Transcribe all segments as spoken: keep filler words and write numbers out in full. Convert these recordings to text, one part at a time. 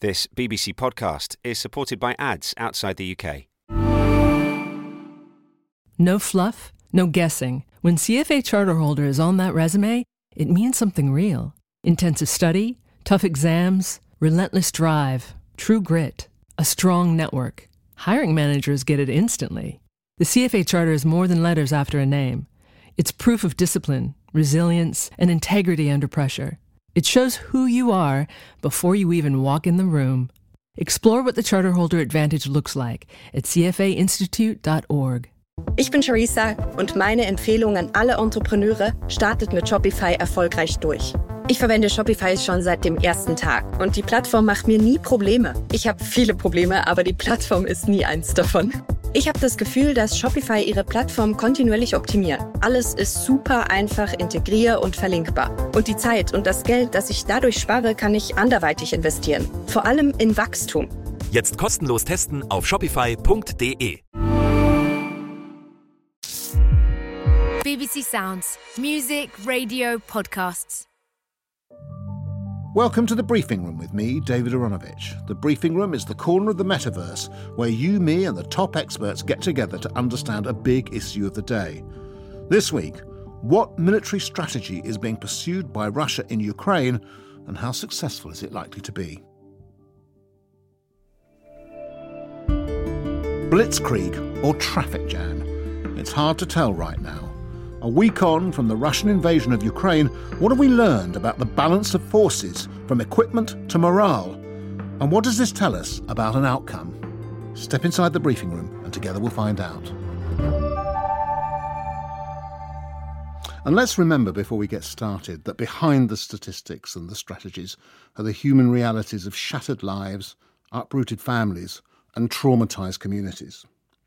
This B B C podcast is supported by ads outside the U K. No fluff, no guessing. When C F A charter holder is on that resume, it means something real. Intensive study, tough exams, relentless drive, true grit, a strong network. Hiring managers get it instantly. The C F A charter is more than letters after a name. It's proof of discipline, resilience, and integrity under pressure. It shows who you are before you even walk in the room. Explore what the charter holder advantage looks like at c f a institute dot org. Ich bin Charissa und meine Empfehlung an alle Entrepreneure, startet mit Shopify erfolgreich durch. Ich verwende Shopify schon seit dem ersten Tag und die Plattform macht mir nie Probleme. Ich habe viele Probleme, aber die Plattform ist nie eins davon. Ich habe das Gefühl, dass Shopify ihre Plattform kontinuierlich optimiert. Alles ist super einfach, integrier- und verlinkbar. Und die Zeit und das Geld, das ich dadurch spare, kann ich anderweitig investieren. Vor allem in Wachstum. Jetzt kostenlos testen auf shopify punkt de. B B C Sounds. Music, radio, podcasts. Welcome to The Briefing Room with me, David Aronovich. The Briefing Room is the corner of the metaverse where you, me and the top experts get together to understand a big issue of the day. This week, what military strategy is being pursued by Russia in Ukraine and how successful is it likely to be? Blitzkrieg or traffic jam? It's hard to tell right now. A week on from the Russian invasion of Ukraine, what have we learned about the balance of forces, from equipment to morale? And what does this tell us about an outcome? Step inside the briefing room and together we'll find out. And let's remember before we get started that behind the statistics and the strategies are the human realities of shattered lives, uprooted families and traumatised communities.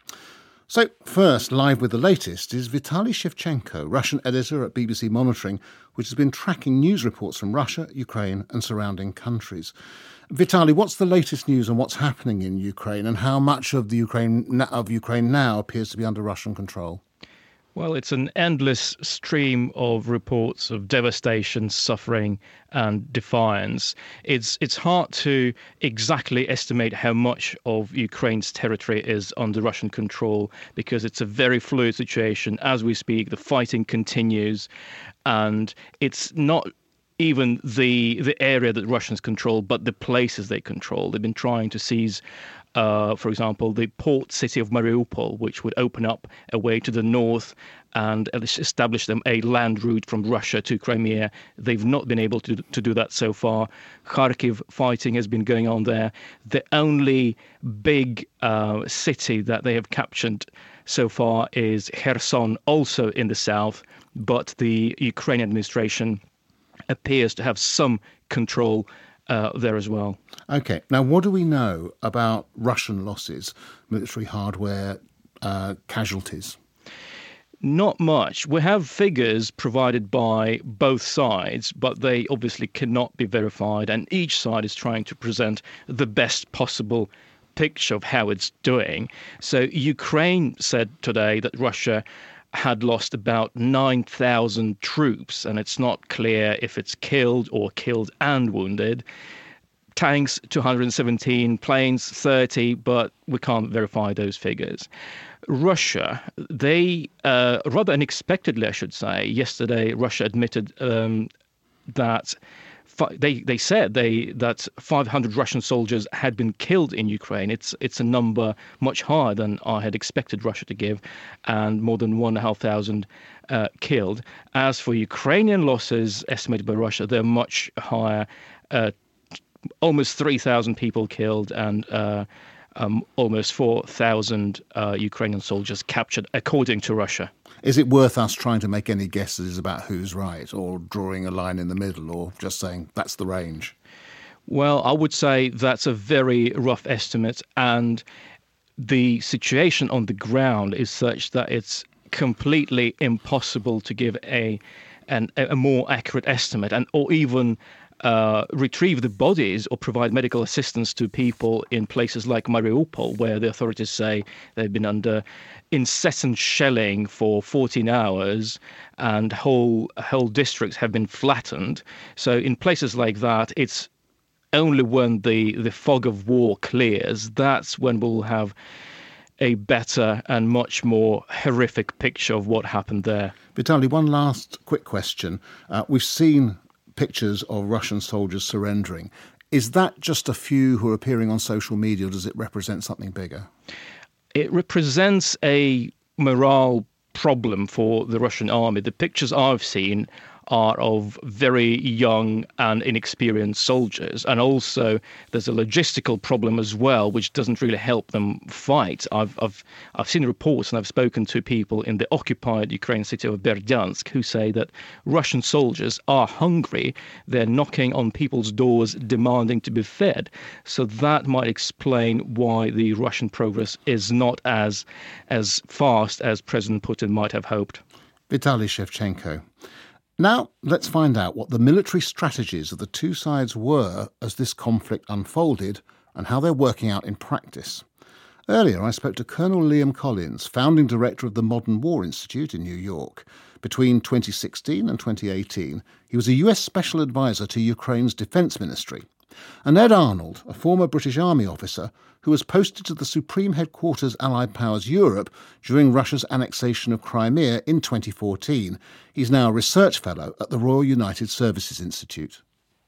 So first, live with the latest is Vitaly Shevchenko, Russian editor at B B C Monitoring, which has been tracking news reports from Russia, Ukraine and surrounding countries. Vitaly, what's the latest news on what's happening in Ukraine and how much of the Ukraine of Ukraine now appears to be under Russian control? Well, it's an endless stream of reports of devastation, suffering and defiance. It's it's hard to exactly estimate how much of Ukraine's territory is under Russian control because it's a very fluid situation. As we speak, the fighting continues, and it's not even the the area that Russians control, but the places they control. They've been trying to seize Uh, for example, the port city of Mariupol, which would open up a way to the north and establish them a land route from Russia to Crimea. They've not been able to, to do that so far. Kharkiv fighting has been going on there. The only big uh, city that they have captured so far is Kherson, also in the south, but the Ukrainian administration appears to have some control Uh, there as well. OK. Now, what do we know about Russian losses, military hardware, uh, casualties? Not much. We have figures provided by both sides, but they obviously cannot be verified. And each side is trying to present the best possible picture of how it's doing. So Ukraine said today that Russia had lost about nine thousand troops, and it's not clear if it's killed or killed and wounded. Tanks, two hundred seventeen, planes, thirty, but we can't verify those figures. Russia, they, uh, rather unexpectedly, I should say, yesterday Russia admitted um, that They they said they that five hundred Russian soldiers had been killed in Ukraine. It's it's a number much higher than I had expected Russia to give, and more than one and a half thousand uh, killed. As for Ukrainian losses estimated by Russia, they're much higher, uh, almost three thousand people killed and uh, um, almost four thousand uh, Ukrainian soldiers captured, according to Russia. Is it worth us trying to make any guesses about who's right, or drawing a line in the middle, or just saying that's the range? Well, I would say that's a very rough estimate, and the situation on the ground is such that it's completely impossible to give a an, a more accurate estimate, and or even uh, retrieve the bodies or provide medical assistance to people in places like Mariupol, where the authorities say they've been under incessant shelling for fourteen hours and whole whole districts have been flattened. So in places like that, it's only when the, the fog of war clears, that's when we'll have a better and much more horrific picture of what happened there. Vitaly, one last quick question. Uh, we've seen pictures of Russian soldiers surrendering. Is that just a few who are appearing on social media, or does it represent something bigger? It represents a morale problem for the Russian army. The pictures I've seen are of very young and inexperienced soldiers. And also there's a logistical problem as well, which doesn't really help them fight. I've I've I've seen reports and I've spoken to people in the occupied Ukrainian city of Berdyansk who say that Russian soldiers are hungry. They're knocking on people's doors demanding to be fed. So that might explain why the Russian progress is not as as fast as President Putin might have hoped. Vitaly Shevchenko. Now, let's find out what the military strategies of the two sides were as this conflict unfolded and how they're working out in practice. Earlier, I spoke to Colonel Liam Collins, founding director of the Modern War Institute in New York. Between twenty sixteen and twenty eighteen, he was a U S Special Advisor to Ukraine's Defence Ministry. And Ed Arnold, a former British Army officer who was posted to the Supreme Headquarters Allied Powers Europe during Russia's annexation of Crimea in twenty fourteen. He's now a research fellow at the Royal United Services Institute.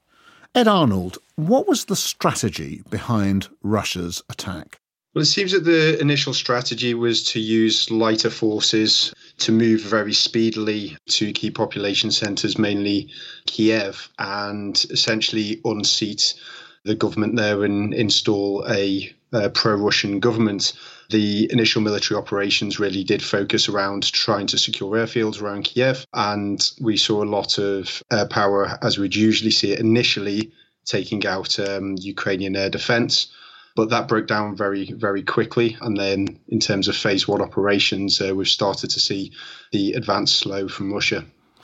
Ed Arnold, what was the strategy behind Russia's attack? Well, it seems that the initial strategy was to use lighter forces to move very speedily to key population centres, mainly Kiev, and essentially unseat the government there and install a, a pro-Russian government. The initial military operations really did focus around trying to secure airfields around Kiev, and we saw a lot of air power, as we'd usually see it initially, taking out um, Ukrainian air defence. But that broke down very, very quickly. And then in terms of phase one operations, uh, we've started to see the advance slow from Russia.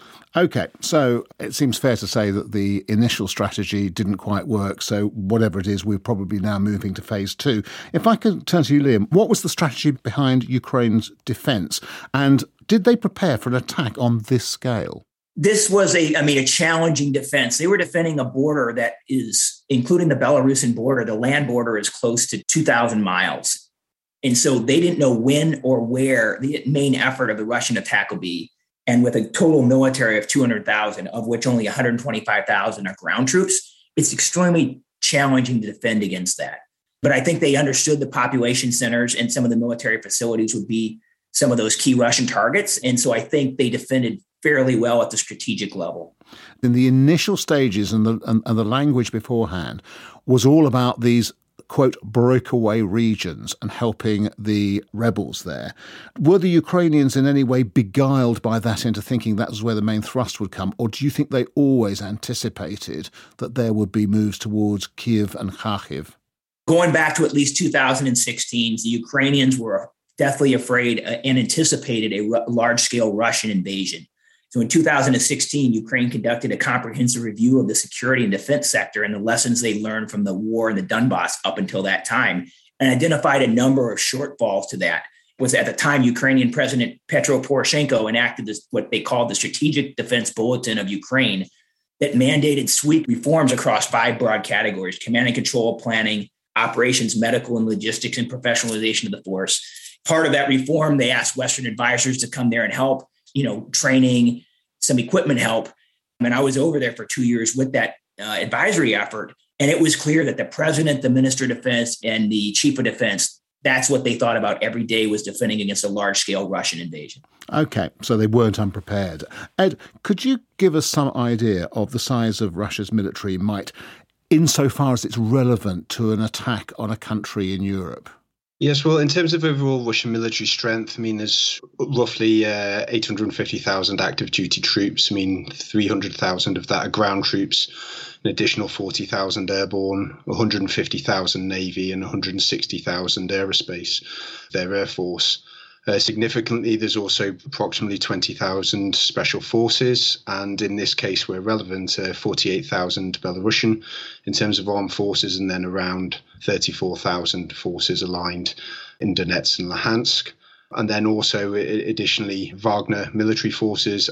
OK, so it seems fair to say that the initial strategy didn't quite work. So whatever it is, we're probably now moving to phase two. If I could turn to you, Liam, what was the strategy behind Ukraine's defence? And did they prepare for an attack on this scale? This was a, I mean, a challenging defense. They were defending a border that is, including the Belarusian border, the land border is close to two thousand miles. And so they didn't know when or where the main effort of the Russian attack will be. And with a total military of two hundred thousand, of which only one hundred twenty-five thousand are ground troops, it's extremely challenging to defend against that. But I think they understood the population centers and some of the military facilities would be some of those key Russian targets. And so I think they defended fairly well at the strategic level. In the initial stages and the, and, and the language beforehand was all about these, quote, breakaway regions and helping the rebels there. Were the Ukrainians in any way beguiled by that into thinking that was where the main thrust would come? Or do you think they always anticipated that there would be moves towards Kyiv and Kharkiv? Going back to at least two thousand sixteen, the Ukrainians were deathly afraid and anticipated a large-scale Russian invasion. So in two thousand sixteen, Ukraine conducted a comprehensive review of the security and defense sector and the lessons they learned from the war in the Donbass up until that time, and identified a number of shortfalls to that. It was at the time Ukrainian President Petro Poroshenko enacted this, what they called the Strategic Defense Bulletin of Ukraine, that mandated sweep reforms across five broad categories: command and control, planning, operations, medical and logistics, and professionalization of the force. Part of that reform, they asked Western advisors to come there and help, you know, training, some equipment help. And I was over there for two years with that uh, advisory effort. And it was clear that the president, the minister of defense, and the chief of defense, that's what they thought about every day, was defending against a large-scale Russian invasion. OK, so they weren't unprepared. Ed, could you give us some idea of the size of Russia's military might, insofar as it's relevant to an attack on a country in Europe? Yes, well, in terms of overall Russian military strength, I mean, there's roughly uh, eight hundred fifty thousand active duty troops. I mean, three hundred thousand of that are ground troops, an additional forty thousand airborne, one hundred fifty thousand Navy, and one hundred sixty thousand aerospace, their Air Force. Uh, significantly, there's also approximately twenty thousand special forces, and in this case, we're relevant, uh, forty-eight thousand Belarusian in terms of armed forces, and then around thirty-four thousand forces aligned in Donetsk and Luhansk. And then also, additionally, Wagner military forces.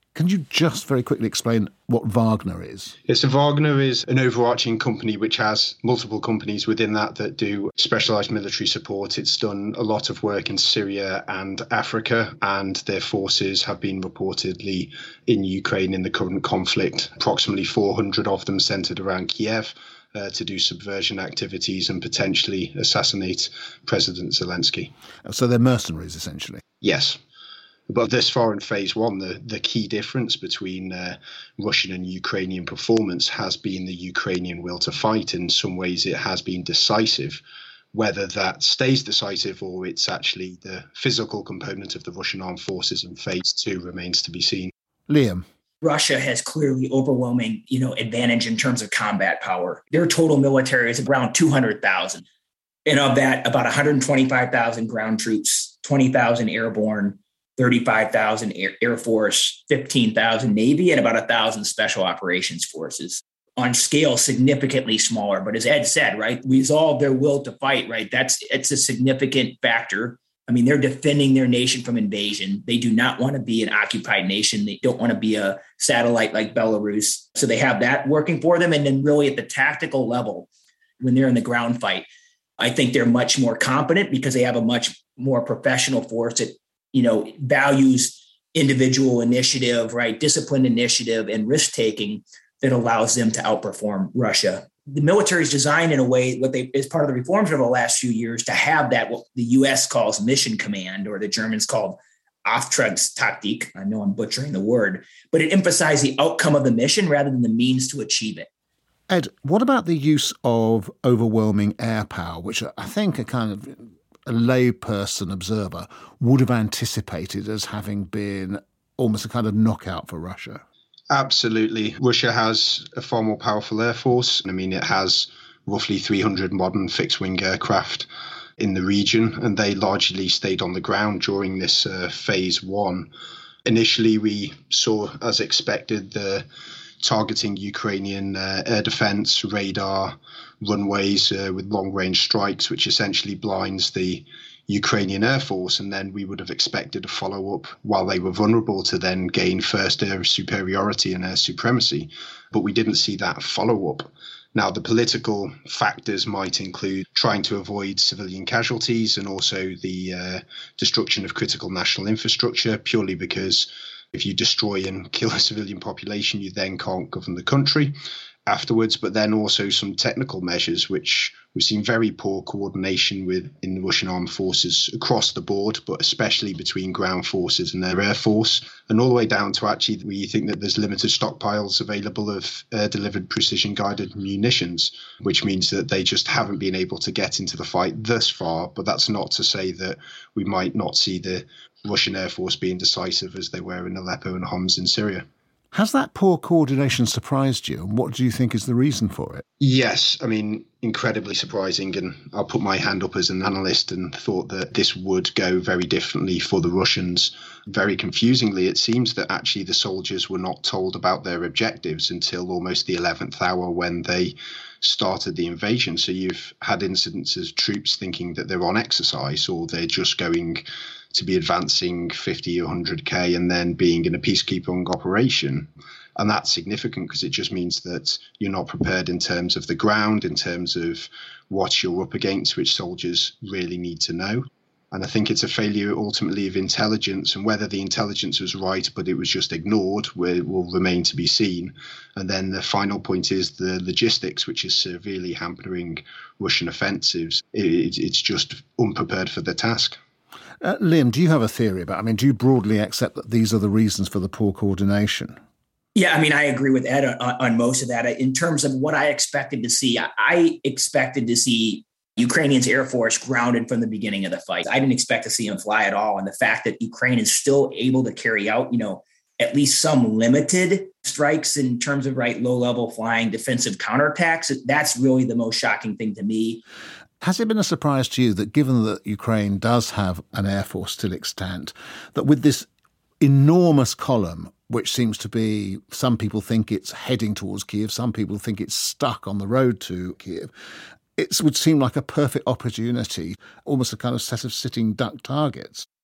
Can you just very quickly explain what Wagner is? Yes, so Wagner is an overarching company which has multiple companies within that that do specialised military support. It's done a lot of work in Syria and Africa, and their forces have been reportedly in Ukraine in the current conflict. Approximately four hundred of them centred around Kiev uh, to do subversion activities and potentially assassinate President Zelensky. So they're mercenaries, essentially? Yes. But thus far in phase one, the, the key difference between uh, Russian and Ukrainian performance has been the Ukrainian will to fight. In some ways, it has been decisive. Whether that stays decisive or it's actually the physical component of the Russian armed forces in phase two remains to be seen. Liam. Russia has clearly overwhelming, you know, advantage in terms of combat power. Their total military is around two hundred thousand. And of that, about one hundred twenty-five thousand ground troops, twenty thousand airborne, thirty-five thousand Air, Air Force, fifteen thousand Navy, and about one thousand Special Operations Forces. On scale, significantly smaller. But as Ed said, right, resolve their will to fight, right? That's it's a significant factor. I mean, they're defending their nation from invasion. They do not want to be an occupied nation. They don't want to be a satellite like Belarus. So they have that working for them. And then really at the tactical level, when they're in the ground fight, I think they're much more competent because they have a much more professional force that, you know, values individual initiative, right? Disciplined initiative and risk-taking that allows them to outperform Russia. The military is designed in a way, what they is part of the reforms over the last few years, to have that, what the U S calls mission command, or the Germans called Auftragstaktik. I know I'm butchering the word, but it emphasized the outcome of the mission rather than the means to achieve it. Ed, what about the use of overwhelming air power, which I think a kind of a layperson observer would have anticipated as having been almost a kind of knockout for Russia? Absolutely. Russia has a far more powerful air force. I mean, it has roughly three hundred modern fixed-wing aircraft in the region, and they largely stayed on the ground during this uh, phase one. Initially, we saw, as expected, the targeting Ukrainian uh, air defense, radar, runways uh, with long-range strikes, which essentially blinds the Ukrainian Air Force, and then we would have expected a follow-up while they were vulnerable to then gain first air superiority and air supremacy. But we didn't see that follow-up. Now, the political factors might include trying to avoid civilian casualties and also the uh, destruction of critical national infrastructure, purely because if you destroy and kill a civilian population, you then can't govern the country afterwards. But then also some technical measures, which we've seen very poor coordination with in the Russian armed forces across the board, but especially between ground forces and their air force, and all the way down to actually we think that there's limited stockpiles available of air-delivered precision-guided munitions, which means that they just haven't been able to get into the fight thus far. But that's not to say that we might not see the Russian Air Force being decisive as they were in Aleppo and Homs in Syria. Has that poor coordination surprised you, and what do you think is the reason for it? Yes, I mean, incredibly surprising, and I'll put my hand up as an analyst and thought that this would go very differently for the Russians. Very confusingly, it seems that actually the soldiers were not told about their objectives until almost the eleventh hour when they started the invasion. So you've had incidents of troops thinking that they're on exercise or they're just going to be advancing fifty or one hundred K and then being in a peacekeeping operation. And that's significant because it just means that you're not prepared in terms of the ground, in terms of what you're up against, which soldiers really need to know. And I think it's a failure ultimately of intelligence, and whether the intelligence was right, but it was just ignored, will remain to be seen. And then the final point is the logistics, which is severely hampering Russian offensives. It, it's just unprepared for the task. Uh, Liam, do you have a theory about, I mean, do you broadly accept that these are the reasons for the poor coordination? Yeah, I mean, I agree with Ed on, on most of that. In terms of what I expected to see, I expected to see Ukrainians' Air Force grounded from the beginning of the fight. I didn't expect to see them fly at all. And the fact that Ukraine is still able to carry out, you know, at least some limited strikes in terms of, right, low-level flying defensive counterattacks, that's really the most shocking thing to me. Has it been a surprise to you that, given that Ukraine does have an air force still extant, that with this enormous column, which seems to be, some people think it's heading towards Kiev, some people think it's stuck on the road to Kiev, it would seem like a perfect opportunity, almost a kind of set of sitting duck targets?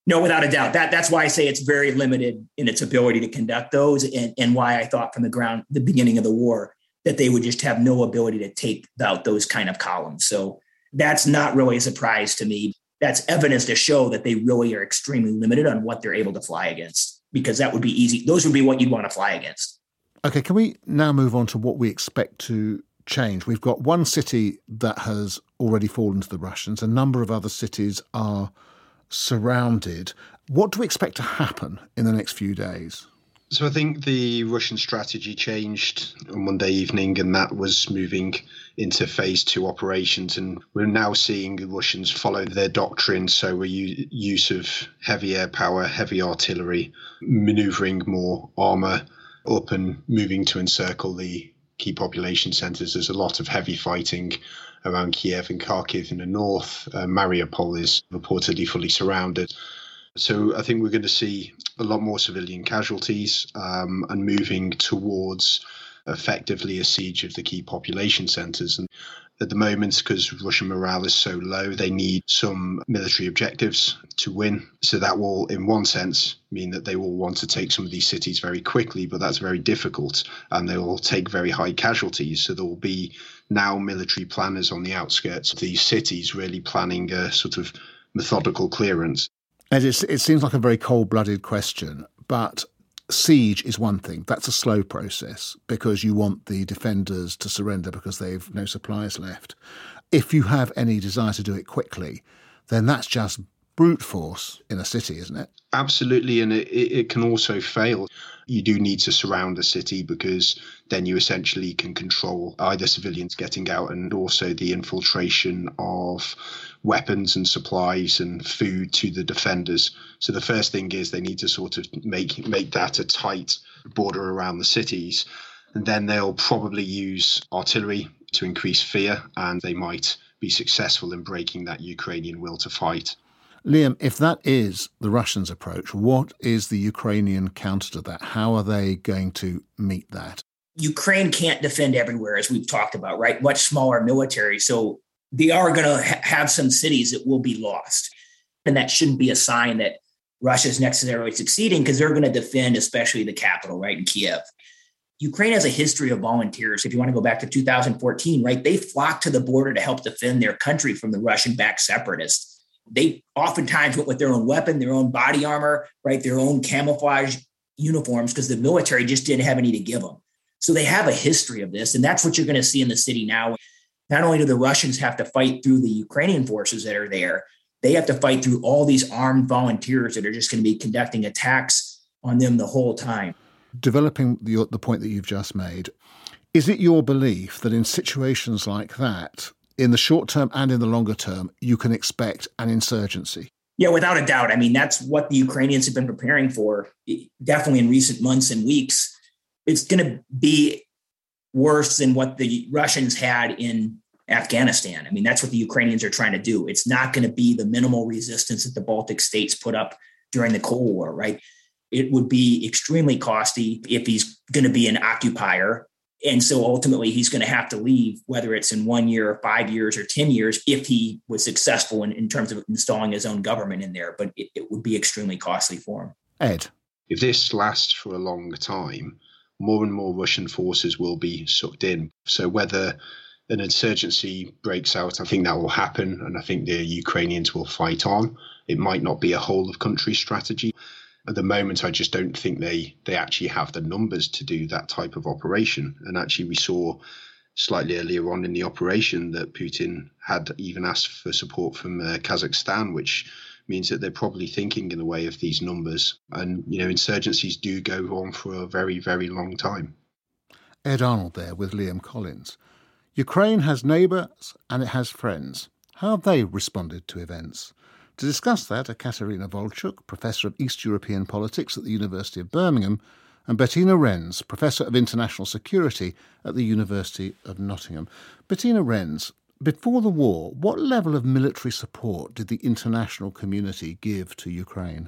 No, without a doubt. That that's why I say it's very limited in its ability to conduct those, and, and why I thought from the ground, the beginning of the war, that they would just have no ability to take out those kind of columns. So that's not really a surprise to me. That's evidence to show that they really are extremely limited on what they're able to fly against, because that would be easy. Those would be what you'd want to fly against. Okay, can we now move on to what we expect to change? We've got one city that has already fallen to the Russians. A number of other cities are surrounded. What do we expect to happen in the next few days? So I think the Russian strategy changed on Monday evening, and that was moving into phase two operations. And we're now seeing the Russians follow their doctrine. So we're u- use of heavy air power, heavy artillery, manoeuvring more armour up and moving to encircle the key population centres. There's a lot of heavy fighting around Kiev and Kharkiv in the north. Uh, Mariupol is reportedly fully surrounded. So I think we're going to see a lot more civilian casualties um, and moving towards effectively a siege of the key population centres. And at the moment, because Russian morale is so low, they need some military objectives to win. So that will, in one sense, mean that they will want to take some of these cities very quickly, but that's very difficult, and they will take very high casualties. So there will be now military planners on the outskirts of these cities really planning a sort of methodical clearance. And it's, it seems like a very cold-blooded question, but siege is one thing. That's a slow process because you want the defenders to surrender because they've no supplies left. If you have any desire to do it quickly, then that's just brute force in a city, isn't it? Absolutely, and it, it can also fail. You do need to surround a city because then you essentially can control either civilians getting out and also the infiltration of weapons and supplies and food to the defenders. So the first thing is they need to sort of make make that a tight border around the cities. And then they'll probably use artillery to increase fear, and they might be successful in breaking that Ukrainian will to fight. Liam, if that is the Russians' approach, what is the Ukrainian counter to that? How are they going to meet that? Ukraine can't defend everywhere, as we've talked about, right? Much smaller military. So they are going to ha- have some cities that will be lost. And that shouldn't be a sign that Russia's necessarily succeeding, because they're going to defend especially the capital, right, in Kiev. Ukraine has a history of volunteers. If you want to go back to two thousand fourteen, right, they flocked to the border to help defend their country from the Russian-backed separatists. They oftentimes went with their own weapon, their own body armor, right, their own camouflage uniforms, because the military just didn't have any to give them. So they have a history of this, and that's what you're going to see in the city now. Not only do the Russians have to fight through the Ukrainian forces that are there, they have to fight through all these armed volunteers that are just going to be conducting attacks on them the whole time. Developing the, the point that you've just made, is it your belief that in situations like that, in the short term and in the longer term, you can expect an insurgency? Yeah, without a doubt. I mean, that's what the Ukrainians have been preparing for, definitely in recent months and weeks. It's going to be worse than what the Russians had in Afghanistan. I mean, that's what the Ukrainians are trying to do. It's not going to be the minimal resistance that the Baltic states put up during the Cold War, right? It would be extremely costly if he's going to be an occupier. And so ultimately he's going to have to leave, whether it's in one year or five years or ten years, if he was successful in, in terms of installing his own government in there. But it, it would be extremely costly for him. Ed? If this lasts for a long time, more and more Russian forces will be sucked in. So whether an insurgency breaks out, I think that will happen. And I think the Ukrainians will fight on. It might not be a whole of country strategy. At the moment, I just don't think they, they actually have the numbers to do that type of operation. And actually, we saw slightly earlier on in the operation that Putin had even asked for support from uh, Kazakhstan, which means that they're probably thinking in the way of these numbers. And, you know, insurgencies do go on for a very, very long time. Ed Arnold there with Liam Collins. Ukraine has neighbours and it has friends. How have they responded to events? To discuss that are Katerina Volchuk, Professor of East European Politics at the University of Birmingham, and Bettina Renz, Professor of International Security at the University of Nottingham. Bettina Renz, before the war, what level of military support did the international community give to Ukraine?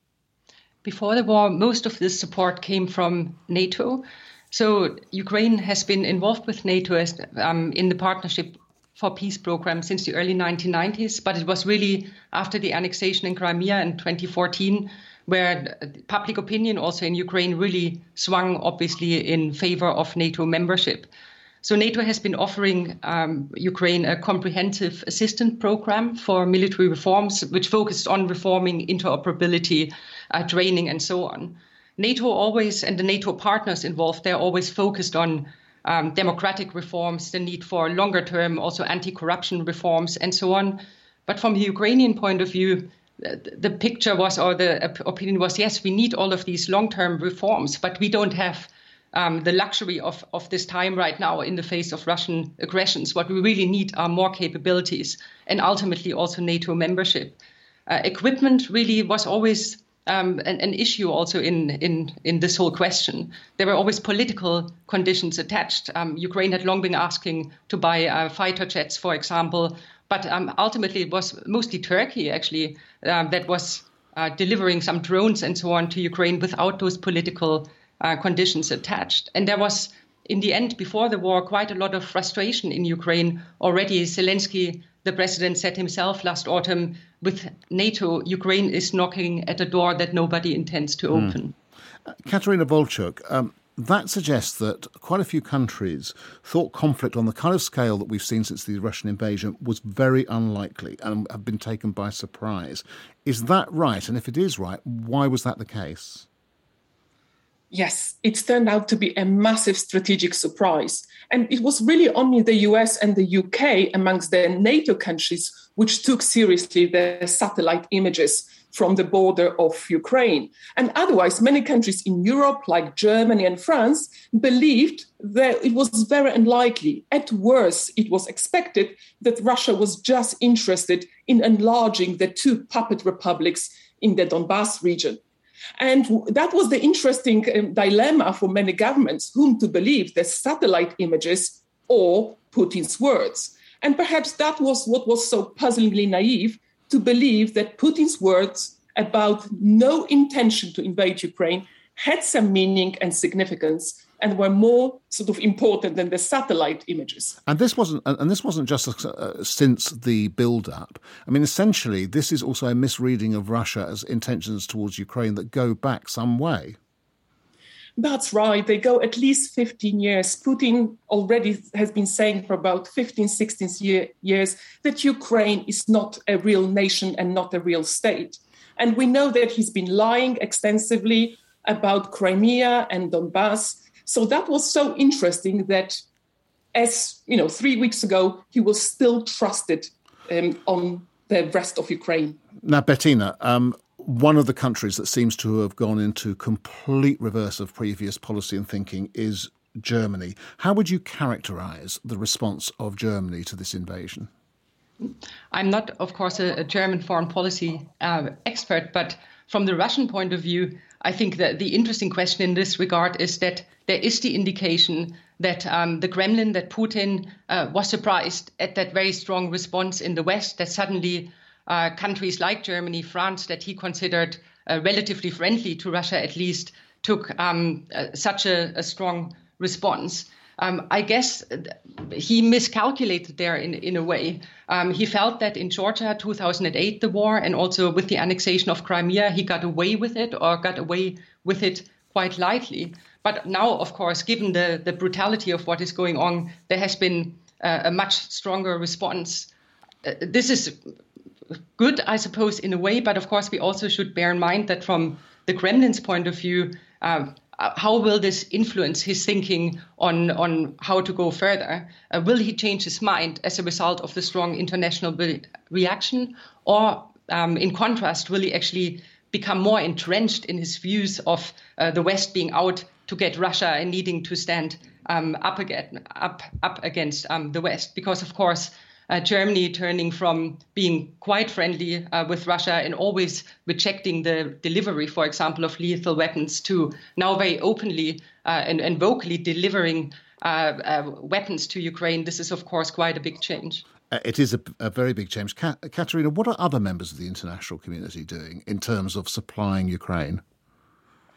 Before the war, most of this support came from NATO. So Ukraine has been involved with NATO as, um, in the partnership for peace program since the early nineteen nineties, but it was really after the annexation in Crimea in twenty fourteen where public opinion also in Ukraine really swung, obviously, in favor of NATO membership. So NATO has been offering um, Ukraine a comprehensive assistance program for military reforms, which focused on reforming interoperability, uh, training, and so on. NATO always, and the NATO partners involved, they're always focused on um, democratic reforms, the need for longer term, also anti-corruption reforms, and so on. But from the Ukrainian point of view, the picture was, or the opinion was, yes, we need all of these long-term reforms, but we don't have um, the luxury of, of this time right now in the face of Russian aggressions. What we really need are more capabilities and ultimately also NATO membership. Uh, equipment really was always um, an, an issue also in, in, in this whole question. There were always political conditions attached. Um, Ukraine had long been asking to buy uh, fighter jets, for example, but um, ultimately it was mostly Turkey, actually, uh, that was uh, delivering some drones and so on to Ukraine without those political uh, conditions attached. And there was, in the end, before the war, quite a lot of frustration in Ukraine already. Zelensky, the president, said himself last autumn, with NATO, Ukraine is knocking at a door that nobody intends to mm. open. Uh, Katerina Volchuk, um, that suggests that quite a few countries thought conflict on the kind of scale that we've seen since the Russian invasion was very unlikely and have been taken by surprise. Is that right? And if it is right, why was that the case? Yes, it's turned out to be a massive strategic surprise. And it was really only the U S and the U K amongst the NATO countries which took seriously the satellite images from the border of Ukraine. And otherwise, many countries in Europe, like Germany and France, believed that it was very unlikely. At worst, it was expected that Russia was just interested in enlarging the two puppet republics in the Donbass region. And that was the interesting um, dilemma for many governments, whom to believe, the satellite images or Putin's words. And perhaps that was what was so puzzlingly naive, to believe that Putin's words about no intention to invade Ukraine had some meaning and significance and were more sort of important than the satellite images. And this wasn't, and this wasn't just uh, since the build-up. I mean, essentially, this is also a misreading of Russia's intentions towards Ukraine that go back some way. That's right. They go at least fifteen years. Putin already has been saying for about fifteen, sixteen year, years that Ukraine is not a real nation and not a real state. And we know that he's been lying extensively about Crimea and Donbass. So that was so interesting that, as you know, three weeks ago, he was still trusted um, on the rest of Ukraine. Now, Bettina, um, one of the countries that seems to have gone into complete reverse of previous policy and thinking is Germany. How would you characterise the response of Germany to this invasion? I'm not, of course, a, a German foreign policy uh, expert, but from the Russian point of view, I think that the interesting question in this regard is that there is the indication that um, the Kremlin, that Putin uh, was surprised at that very strong response in the West, that suddenly uh, countries like Germany, France, that he considered uh, relatively friendly to Russia at least, took um, uh, such a, a strong response. Um, I guess he miscalculated there in, in a way. Um, he felt that in Georgia, two thousand eight, the war, and also with the annexation of Crimea, he got away with it or got away with it quite lightly. But now, of course, given the, the brutality of what is going on, there has been uh, a much stronger response. Uh, this is good, I suppose, in a way, but of course, we also should bear in mind that from the Kremlin's point of view, um, how will this influence his thinking on, on how to go further? Uh, will he change his mind as a result of the strong international re- reaction? Or, um, in contrast, will he actually become more entrenched in his views of uh, the West being out to get Russia and needing to stand um, up, again, up, up against um, the West? Because, of course, Uh, Germany turning from being quite friendly uh, with Russia and always rejecting the delivery, for example, of lethal weapons, to now very openly uh, and, and vocally delivering uh, uh, weapons to Ukraine. This is, of course, quite a big change. Uh, it is a, a very big change. Ka- Katerina, what are other members of the international community doing in terms of supplying Ukraine?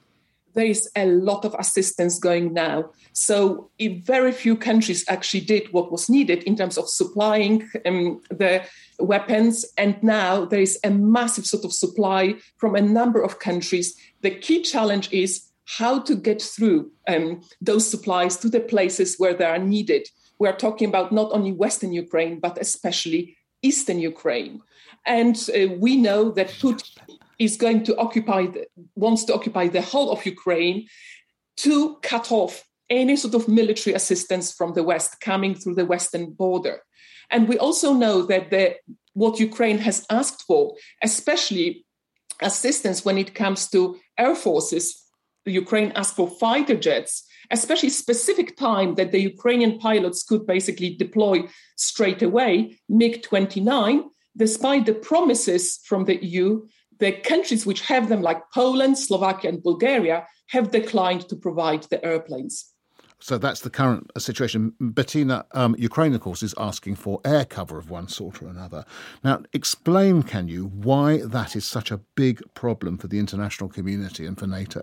there is a lot of assistance going now. So very few countries actually did what was needed in terms of supplying um, the weapons. And now there is a massive sort of supply from a number of countries. The key challenge is how to get through um, those supplies to the places where they are needed. We are talking about not only Western Ukraine, but especially Eastern Ukraine. And uh, we know that Putin is going to occupy, the, wants to occupy the whole of Ukraine to cut off any sort of military assistance from the West coming through the Western border. And we also know that the, what Ukraine has asked for, especially assistance when it comes to air forces, Ukraine asked for fighter jets, especially specific time that the Ukrainian pilots could basically deploy straight away, MiG twenty-nine, despite the promises from the E U. The countries which have them, like Poland, Slovakia, and Bulgaria, have declined to provide the airplanes. So that's the current situation. Bettina, um, Ukraine, of course, is asking for air cover of one sort or another. Now, explain, can you, why that is such a big problem for the international community and for NATO?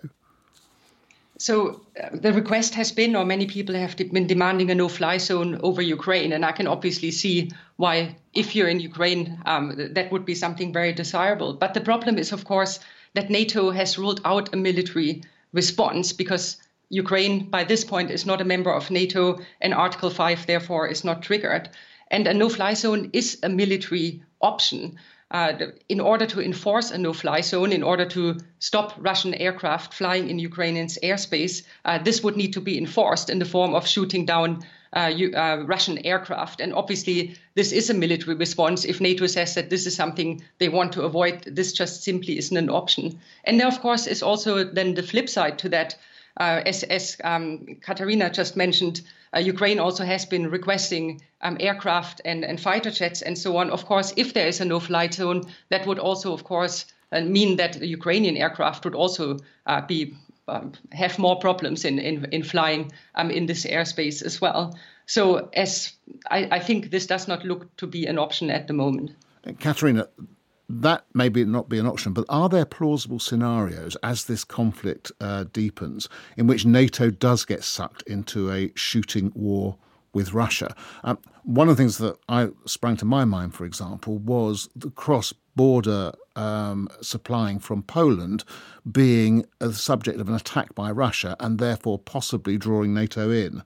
So uh, the request has been, or many people have been demanding a no-fly zone over Ukraine. And I can obviously see why, if you're in Ukraine, um, that would be something very desirable. But the problem is, of course, that NATO has ruled out a military response because Ukraine, by this point, is not a member of NATO, and Article five, therefore, is not triggered. And a no-fly zone is a military option. Uh, in order to enforce a no-fly zone, in order to stop Russian aircraft flying in Ukrainians' airspace, uh, this would need to be enforced in the form of shooting down uh, uh, Russian aircraft. And obviously, this is a military response. If NATO says that this is something they want to avoid, this just simply isn't an option. And there, of course, is also then the flip side to that. Uh, as as um, Katarina just mentioned, uh, Ukraine also has been requesting um, aircraft and, and fighter jets and so on. Of course, if there is a no-fly zone, that would also, of course, uh, mean that the Ukrainian aircraft would also uh, be um, have more problems in in, in flying um, in this airspace as well. So, as I, I think this does not look to be an option at the moment. Katarina, that may be not be an option, but are there plausible scenarios as this conflict uh, deepens in which NATO does get sucked into a shooting war with Russia? Um, one of the things that I sprang to my mind, for example, was the cross-border um, supplying from Poland being the subject of an attack by Russia and therefore possibly drawing NATO in.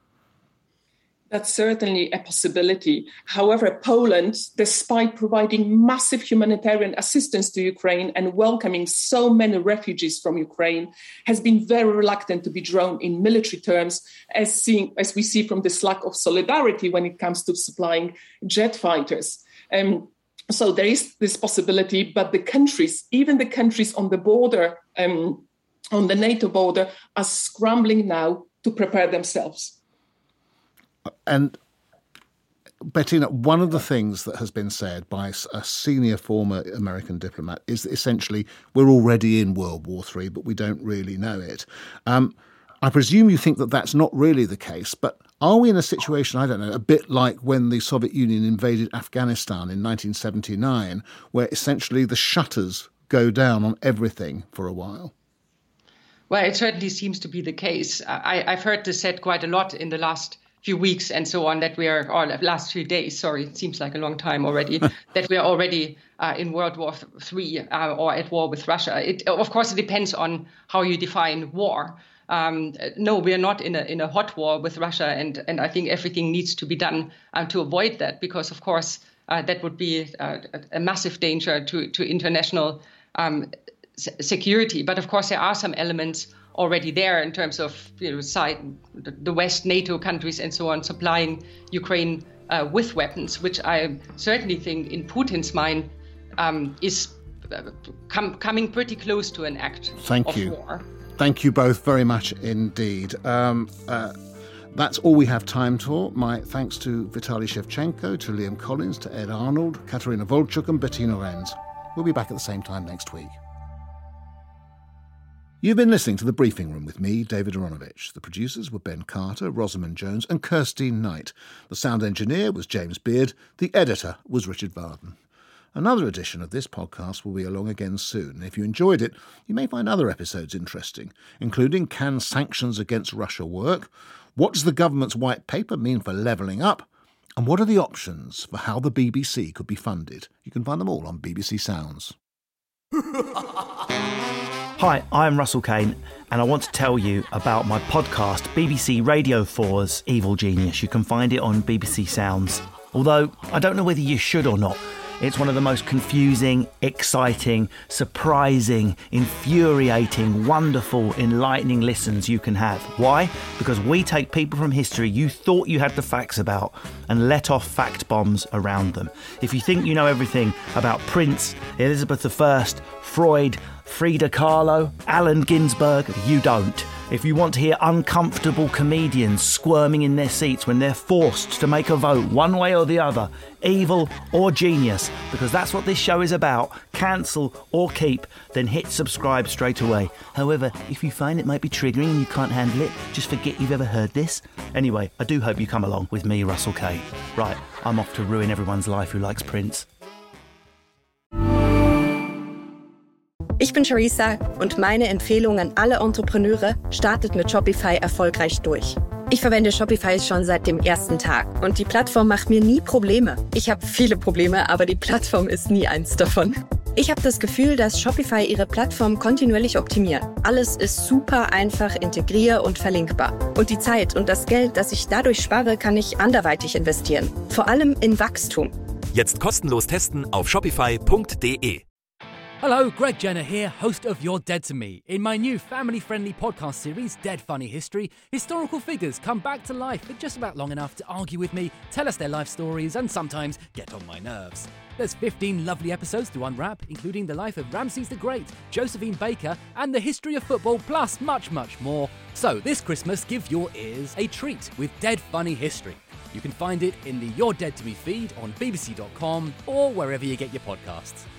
That's certainly a possibility. However, Poland, despite providing massive humanitarian assistance to Ukraine and welcoming so many refugees from Ukraine, has been very reluctant to be drawn in military terms, as, seeing, as we see from this lack of solidarity when it comes to supplying jet fighters. Um, so there is this possibility, but the countries, even the countries on the border, um, on the NATO border, are scrambling now to prepare themselves. And Bettina, one of the things that has been said by a senior former American diplomat is that essentially we're already in World War Three, but we don't really know it. Um, I presume you think that that's not really the case, but are we in a situation, I don't know, a bit like when the Soviet Union invaded Afghanistan in nineteen seventy-nine, where essentially the shutters go down on everything for a while? Well, it certainly seems to be the case. I, I've heard this said quite a lot in the last few weeks and so on, that we are, or last few days, sorry, it seems like a long time already, that we are already uh, in World War Three uh, or at war with Russia. It, of course, it depends on how you define war. Um, no, we are not in a in a hot war with Russia, and, and I think everything needs to be done um, to avoid that, because, of course, uh, that would be uh, a massive danger to, to international um, s- security. But, of course, there are some elements already there in terms of, you know, side, the West, NATO countries and so on, supplying Ukraine uh, with weapons, which I certainly think in Putin's mind um, is uh, com- coming pretty close to an act Thank of you. war. Thank you both very much indeed. Um, uh, that's all we have time for. My thanks to Vitaly Shevchenko, to Liam Collins, to Ed Arnold, Katarina Volchuk and Bettina Renz. We'll be back at the same time next week. You've been listening to The Briefing Room with me, David Aronovich. The producers were Ben Carter, Rosamund Jones and Kirstine Knight. The sound engineer was James Beard. The editor was Richard Barden. Another edition of this podcast will be along again soon. If you enjoyed it, you may find other episodes interesting, including Can Sanctions Against Russia Work? What does the government's white paper mean for levelling up? And what are the options for how the B B C could be funded? You can find them all on B B C Sounds. Hi, I'm Russell Kane, and I want to tell you about my podcast, B B C Radio four's Evil Genius. You can find it on B B C Sounds. Although, I don't know whether you should or not. It's one of the most confusing, exciting, surprising, infuriating, wonderful, enlightening listens you can have. Why? Because we take people from history you thought you had the facts about and let off fact bombs around them. If you think you know everything about Prince, Elizabeth the First, Freud, Frida Kahlo, Allen Ginsberg, you don't. If you want to hear uncomfortable comedians squirming in their seats when they're forced to make a vote one way or the other, evil or genius, because that's what this show is about, cancel or keep, then hit subscribe straight away. However, if you find it might be triggering and you can't handle it, just forget you've ever heard this. Anyway, I do hope you come along with me, Russell Kane. Right, I'm off to ruin everyone's life who likes Prince. Ich bin Charissa und meine Empfehlung an alle Entrepreneure, startet mit Shopify erfolgreich durch. Ich verwende Shopify schon seit dem ersten Tag und die Plattform macht mir nie Probleme. Ich habe viele Probleme, aber die Plattform ist nie eins davon. Ich habe das Gefühl, dass Shopify ihre Plattform kontinuierlich optimiert. Alles ist super einfach integrier- und verlinkbar. Und die Zeit und das Geld, das ich dadurch spare, kann ich anderweitig investieren. Vor allem in Wachstum. Jetzt kostenlos testen auf shopify punkt de. Hello, Greg Jenner here, host of You're Dead to Me. In my new family-friendly podcast series, Dead Funny History, historical figures come back to life for just about long enough to argue with me, tell us their life stories, and sometimes get on my nerves. There's fifteen lovely episodes to unwrap, including the life of Ramses the Great, Josephine Baker, and the history of football, plus much, much more. So this Christmas, give your ears a treat with Dead Funny History. You can find it in the You're Dead to Me feed on b b c dot com or wherever you get your podcasts.